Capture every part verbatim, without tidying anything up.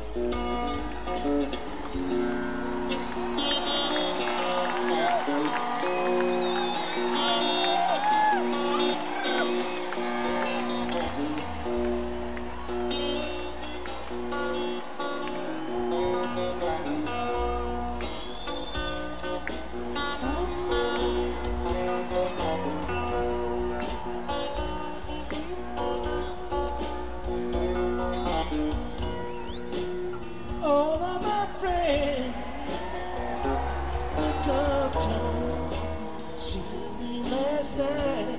All of my friends come to see me last night.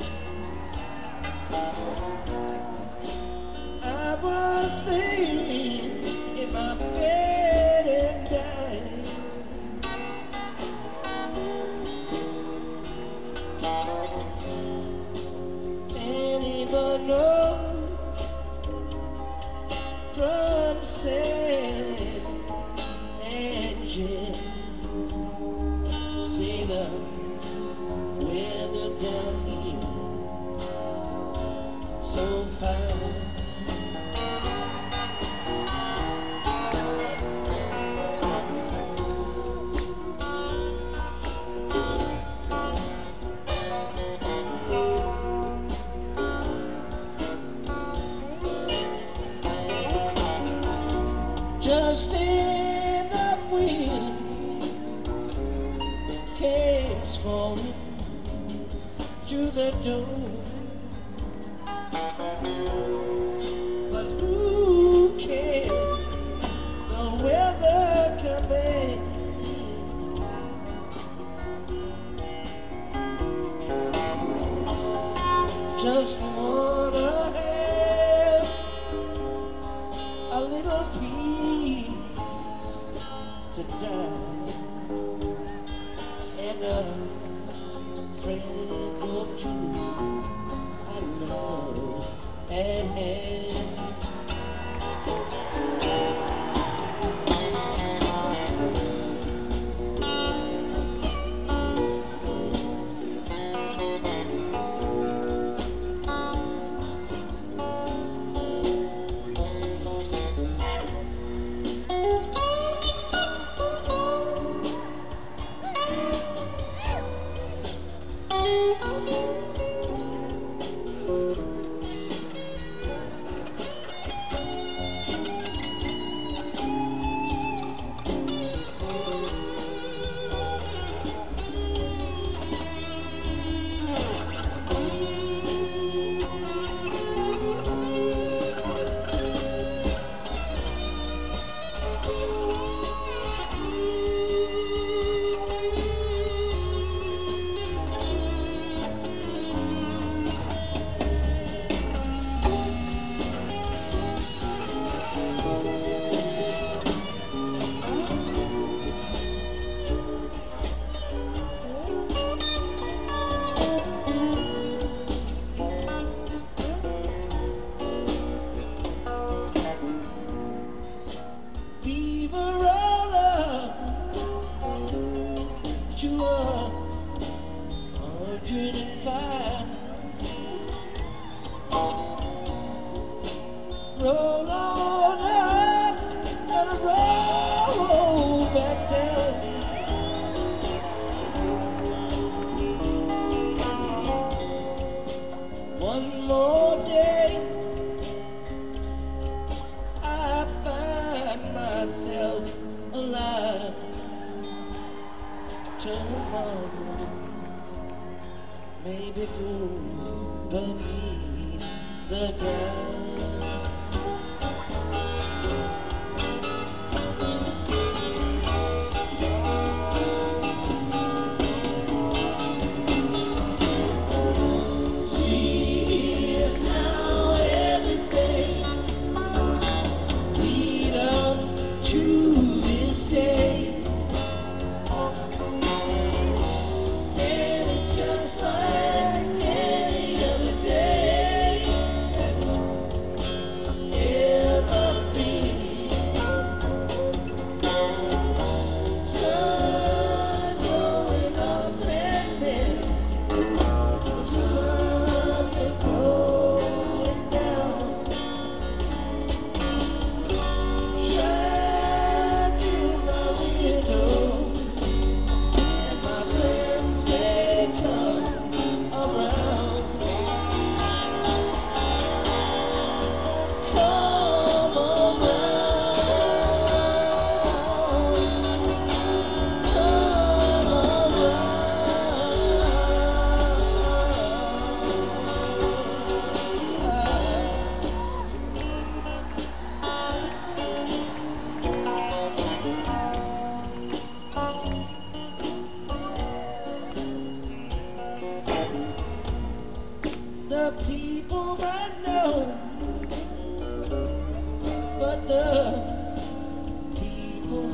I was laying in my bed and died. Anyone know from sand and gin? Say the weather down here so fine. Just in the wind came falling through the door. But who can the weather command? Just wanna have a little peace to die and a friend or two I love at hand. To a hundred and five, roll on up and roll back down. One more day, I find myself alive. Tomorrow maybe go beneath the ground. See it now, everything lead up to this day.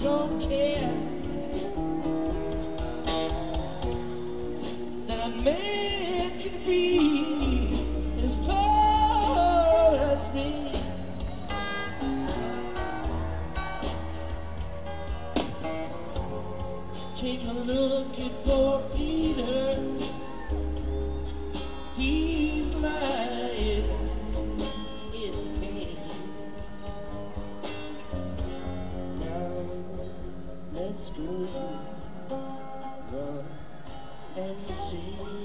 don't care that a man can be as poor as me. Take a look at poor Peter. He's lying in pain. Now let's go run and see.